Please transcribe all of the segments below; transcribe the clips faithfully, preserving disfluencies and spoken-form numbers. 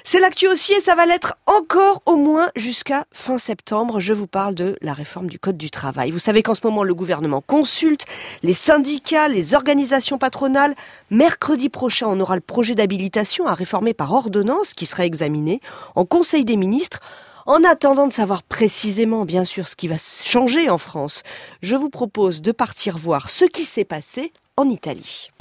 C'est l'actu aussi et ça va l'être encore au moins jusqu'à fin septembre. Je vous parle de la réforme du Code du travail. Vous savez qu'en ce moment, le gouvernement consulte les syndicats, les organisations patronales. Mercredi prochain, on aura le projet d'habilitation à réformer par ordonnance qui sera examiné en Conseil des ministres. En attendant de savoir précisément, bien sûr, ce qui va changer en France, je vous propose de partir voir ce qui s'est passé en Italie.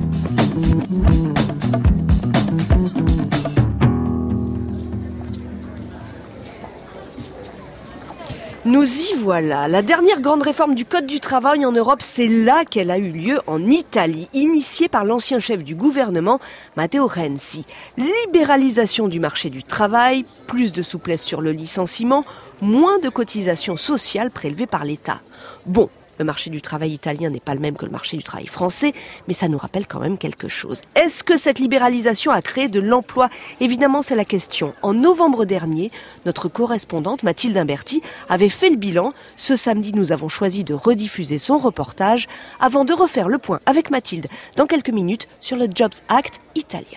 Nous y voilà. La dernière grande réforme du Code du travail en Europe, c'est là qu'elle a eu lieu en Italie, initiée par l'ancien chef du gouvernement, Matteo Renzi. Libéralisation du marché du travail, plus de souplesse sur le licenciement, moins de cotisations sociales prélevées par l'État. Bon, le marché du travail italien n'est pas le même que le marché du travail français, mais ça nous rappelle quand même quelque chose. Est-ce que cette libéralisation a créé de l'emploi ? Évidemment, c'est la question. En novembre dernier, notre correspondante Mathilde Imberti avait fait le bilan. Ce samedi, nous avons choisi de rediffuser son reportage avant de refaire le point avec Mathilde dans quelques minutes sur le Jobs Act italien.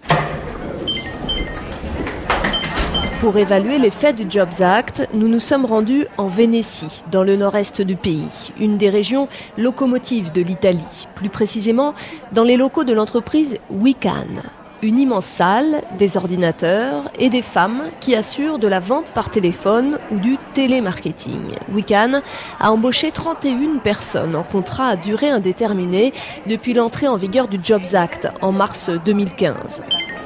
Pour évaluer l'effet du Jobs Act, nous nous sommes rendus en Vénétie, dans le nord-est du pays, une des régions locomotives de l'Italie, plus précisément dans les locaux de l'entreprise Wican. Une immense salle, des ordinateurs et des femmes qui assurent de la vente par téléphone ou du télémarketing. Wican a embauché trente et une personnes en contrat à durée indéterminée depuis l'entrée en vigueur du Jobs Act en mars deux mille quinze.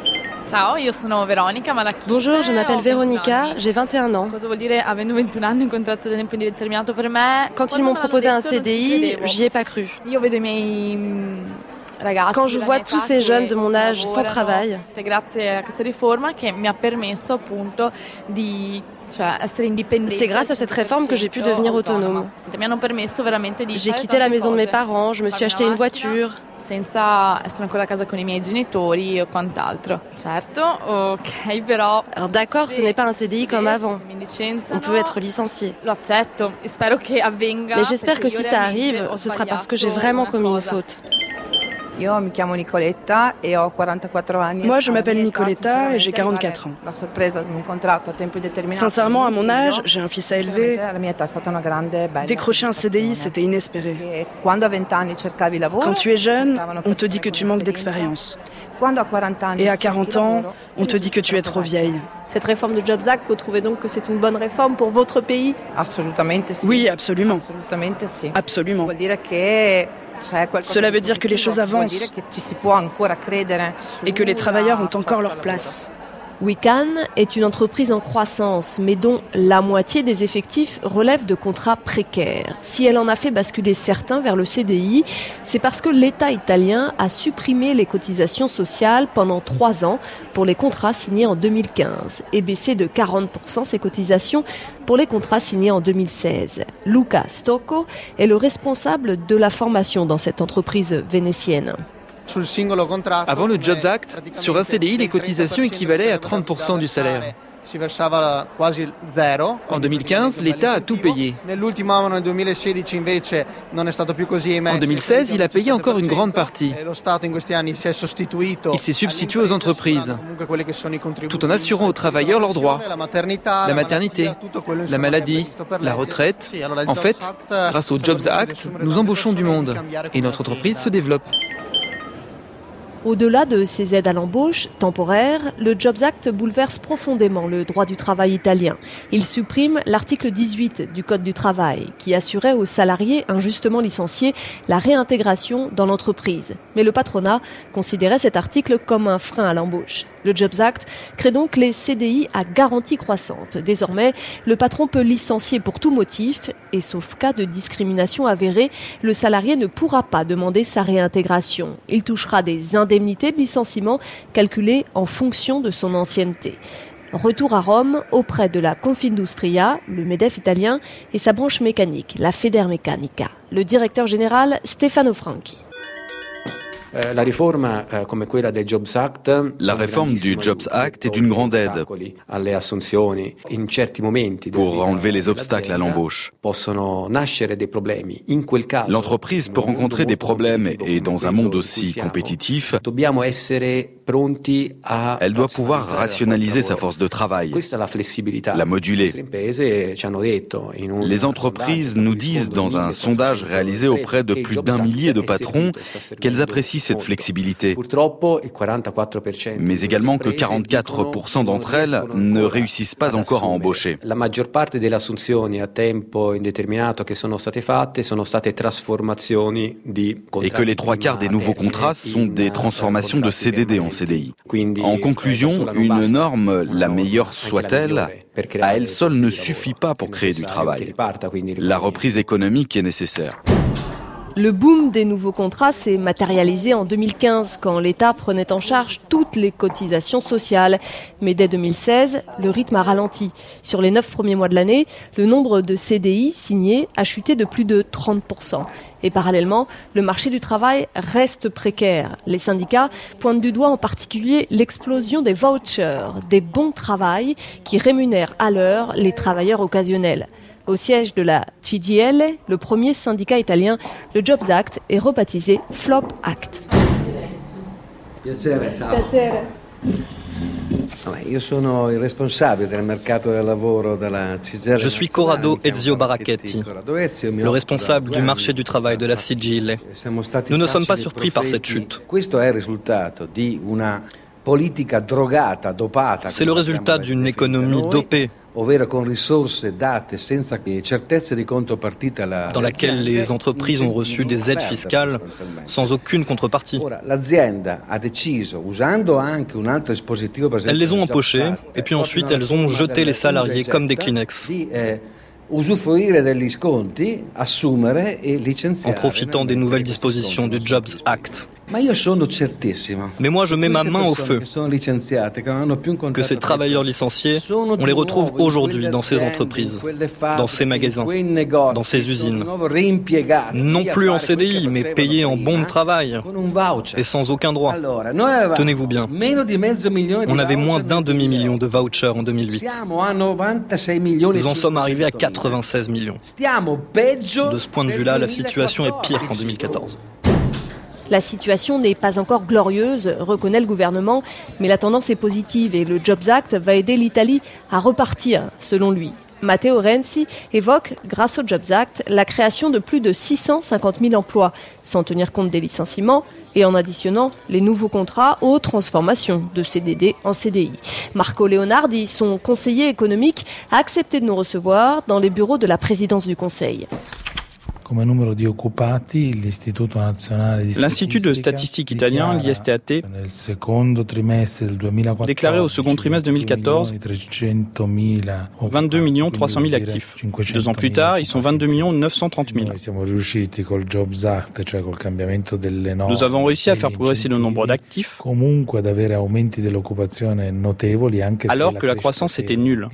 Bonjour, je m'appelle Véronica, j'ai vingt et un ans. Quand ils m'ont proposé un C D I, j'y ai pas cru. Quand je vois tous ces jeunes de mon âge sans travail, c'est grâce à cette réforme que j'ai pu devenir autonome. J'ai quitté la maison de mes parents, je me suis acheté une voiture. senza essere ancora a casa con i miei genitori o quant'altro. Certo, ok, però... Alors d'accord, ce n'est pas un C D I comme avant. On peut être licencié. Lo accetto, spero che avvenga. Mais j'espère que si ça arrive, ce sera parce que j'ai vraiment commis une faute. Moi, je m'appelle Nicoletta et j'ai quarante-quatre ans. Sincèrement, à mon âge, j'ai un fils à élever. Décrocher un C D I, c'était inespéré. Quand tu es jeune, on te dit que tu manques d'expérience. Et à quarante ans, on te dit que tu es trop vieille. Cette réforme de Jobs Act, vous trouvez donc que c'est une bonne réforme pour votre pays ? Oui, absolument. Absolument. Cela veut dire que les choses avancent et que les travailleurs ont encore leur place. Wican est une entreprise en croissance, mais dont la moitié des effectifs relèvent de contrats précaires. Si elle en a fait basculer certains vers le C D I, c'est parce que l'État italien a supprimé les cotisations sociales pendant trois ans pour les contrats signés en deux mille quinze et baissé de quarante pour cent ces cotisations pour les contrats signés en deux mille seize. Luca Stocco est le responsable de la formation dans cette entreprise vénétienne. Avant le Jobs Act, sur un C D I, les cotisations équivalaient à trente pour cent du salaire. En deux mille quinze, l'État a tout payé. En deux mille seize, il a payé encore une grande partie. Il s'est substitué aux entreprises, tout en assurant aux travailleurs leurs droits. La maternité, la maladie, la retraite. En fait, grâce au Jobs Act, nous embauchons du monde et notre entreprise se développe. Au-delà de ces aides à l'embauche temporaires, le Jobs Act bouleverse profondément le droit du travail italien. Il supprime l'article dix-huit du Code du travail qui assurait aux salariés injustement licenciés la réintégration dans l'entreprise. Mais le patronat considérait cet article comme un frein à l'embauche. Le Jobs Act crée donc les C D I à garantie croissante. Désormais, le patron peut licencier pour tout motif et sauf cas de discrimination avérée, le salarié ne pourra pas demander sa réintégration. Il touchera des indemnités de licenciement calculées en fonction de son ancienneté. Retour à Rome auprès de la Confindustria, le MEDEF italien, et sa branche mécanique, la Federmeccanica. Le directeur général Stefano Franchi. La réforme du Jobs Act est d'une grande aide pour enlever les obstacles à l'embauche. L'entreprise peut rencontrer des problèmes et dans un monde aussi compétitif, Elle doit pouvoir rationaliser sa force de travail, la moduler. Les entreprises nous disent dans un sondage réalisé auprès de plus d'un millier de patrons qu'elles apprécient cette flexibilité, mais également que quarante-quatre pour cent d'entre elles ne réussissent pas encore à embaucher. La maggior parte delle assunzioni a tempo indeterminato che sono state fatte sono state trasformazioni di et que les trois quarts des nouveaux contrats sont des transformations de C D D en C D I. En conclusion, une norme, la meilleure soit-elle, à elle seule ne suffit pas pour créer du travail. La reprise économique est nécessaire. Le boom des nouveaux contrats s'est matérialisé en deux mille quinze, quand l'État prenait en charge toutes les cotisations sociales. Mais dès deux mille seize, le rythme a ralenti. Sur les neuf premiers mois de l'année, le nombre de C D I signés a chuté de plus de trente pour cent. Et parallèlement, le marché du travail reste précaire. Les syndicats pointent du doigt en particulier l'explosion des vouchers, des bons de travail qui rémunèrent à l'heure les travailleurs occasionnels. Au siège de la C G I L, le premier syndicat italien, le Jobs Act est rebaptisé Flop Act. Piacere, ciao. Piacere. Je suis Corrado Ezio Baracchetti, le responsable du marché du travail de la C G I L. Nous ne sommes pas surpris par cette chute. C'est le résultat d'une économie dopée, dans laquelle les entreprises ont reçu des aides fiscales sans aucune contrepartie. Elles les ont empochées et puis ensuite elles ont jeté les salariés comme des Kleenex, en profitant des nouvelles dispositions du Jobs Act. Mais moi, je mets ma main au feu que ces travailleurs licenciés, on les retrouve aujourd'hui dans ces entreprises, dans ces magasins, dans ces usines. Non plus en C D I, mais payés en bon de travail et sans aucun droit. Tenez-vous bien, on avait moins d'un demi-million de vouchers en deux mille huit. Nous en sommes arrivés à quatre-vingt-seize millions. De ce point de vue-là, la situation est pire qu'en deux mille quatorze. La situation n'est pas encore glorieuse, reconnaît le gouvernement, mais la tendance est positive et le Jobs Act va aider l'Italie à repartir, selon lui. Matteo Renzi évoque, grâce au Jobs Act, la création de plus de six cent cinquante mille emplois, sans tenir compte des licenciements et en additionnant les nouveaux contrats aux transformations de C D D en C D I. Marco Leonardi, son conseiller économique, a accepté de nous recevoir dans les bureaux de la présidence du Conseil. L'Institut de statistique italien, l'I S T A T, déclarait au second trimestre deux mille quatorze vingt-deux millions trois cent mille actifs. Deux ans plus tard, ils sont vingt-deux millions neuf cent trente mille. Nous avons réussi à faire progresser le nombre d'actifs alors que la croissance était nulle.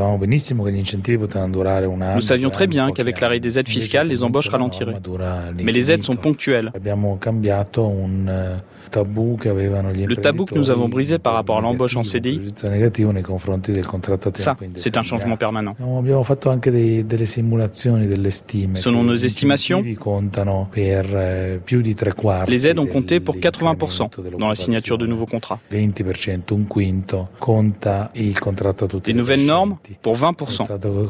Nous savions très bien qu'avec l'arrêt des aides fiscales, les embauches ralentiraient. Mais les aides sont ponctuelles. Le tabou que nous avons brisé par rapport à l'embauche en C D I, ça, c'est un changement permanent. Selon nos estimations, les aides ont compté pour quatre-vingts pour cent dans la signature de nouveaux contrats. Les nouvelles normes pour vingt pour cent.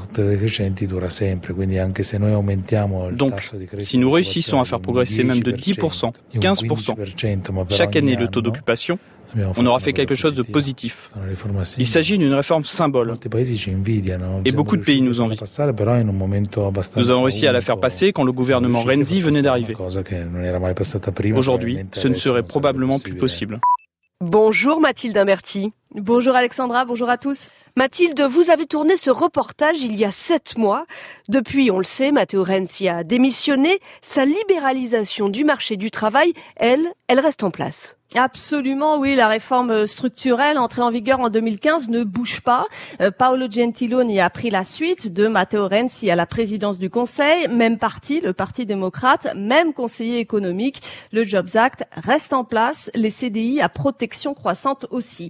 Donc, si nous réussissons à faire progresser même de dix pour cent, quinze pour cent, chaque année le taux d'occupation, on aura fait quelque chose de positif. Il s'agit d'une réforme symbole. Et beaucoup de pays nous envient. Nous avons réussi à la faire passer quand le gouvernement Renzi venait d'arriver. Aujourd'hui, ce ne serait probablement plus possible. Bonjour Mathilde Imberti. Bonjour Alexandra, bonjour à tous. Mathilde, vous avez tourné ce reportage il y a sept mois. Depuis, on le sait, Matteo Renzi a démissionné. Sa libéralisation du marché du travail, elle, elle reste en place. Absolument, oui. La réforme structurelle entrée en vigueur en deux mille quinze ne bouge pas. Euh, Paolo Gentiloni a pris la suite de Matteo Renzi à la présidence du Conseil. Même parti, le Parti démocrate, même conseiller économique. Le Jobs Act reste en place. Les C D I à protection croissante aussi. Ce qui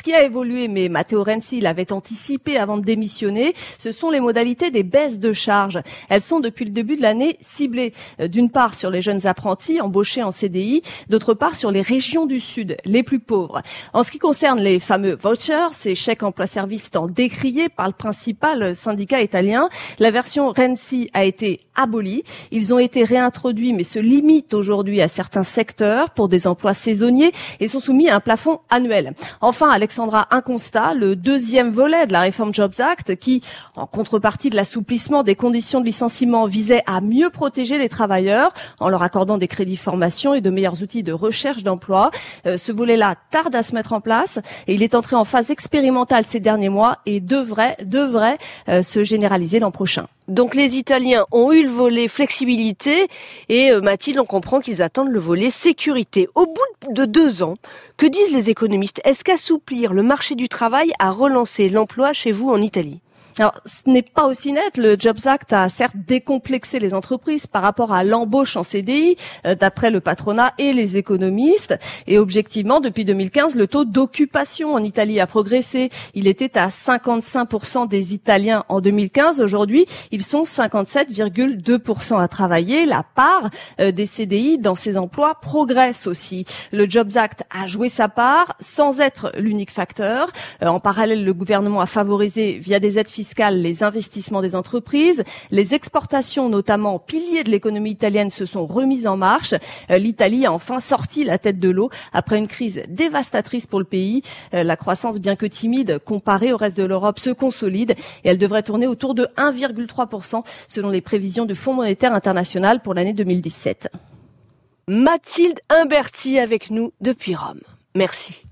qui a évolué, mais Matteo Renzi l'avait anticipé avant de démissionner, ce sont les modalités des baisses de charges. Elles sont depuis le début de l'année ciblées, d'une part sur les jeunes apprentis embauchés en C D I, d'autre part sur les régions du Sud, les plus pauvres. En ce qui concerne les fameux vouchers, ces chèques emploi-service tant décriés par le principal syndicat italien, la version Renzi a été abolie. Ils ont été réintroduits mais se limitent aujourd'hui à certains secteurs pour des emplois saisonniers et sont soumis à un plafond annuel. Enfin, Alexandra, un constat, le deuxième volet de la réforme Jobs Act qui, en contrepartie de l'assouplissement des conditions de licenciement, visait à mieux protéger les travailleurs en leur accordant des crédits formation et de meilleurs outils de recherche d'emploi. Euh, ce volet-là tarde à se mettre en place et il est entré en phase expérimentale ces derniers mois et devrait, devrait euh, se généraliser l'an prochain. Donc les Italiens ont eu le volet flexibilité et euh, Mathilde, on comprend qu'ils attendent le volet sécurité. Au bout de deux ans, que disent les économistes? Est-ce qu'assouplir le marché du travail a relancé l'emploi chez vous en Italie? Alors, ce n'est pas aussi net. Le Jobs Act a certes décomplexé les entreprises par rapport à l'embauche en C D I, euh, d'après le patronat et les économistes. Et objectivement, depuis deux mille quinze, le taux d'occupation en Italie a progressé. Il était à cinquante-cinq pour cent des Italiens en deux mille quinze. Aujourd'hui, ils sont cinquante-sept virgule deux pour cent à travailler. La part euh, des C D I dans ces emplois progresse aussi. Le Jobs Act a joué sa part sans être l'unique facteur. Euh, en parallèle, le gouvernement a favorisé via des aides fiscales les investissements des entreprises, les exportations notamment piliers de l'économie italienne se sont remises en marche. Euh, L'Italie a enfin sorti la tête de l'eau après une crise dévastatrice pour le pays. Euh, la croissance, bien que timide comparée au reste de l'Europe, se consolide et elle devrait tourner autour de un virgule trois pour cent selon les prévisions du Fonds monétaire international pour l'année deux mille dix-sept. Mathilde Imberti avec nous depuis Rome. Merci.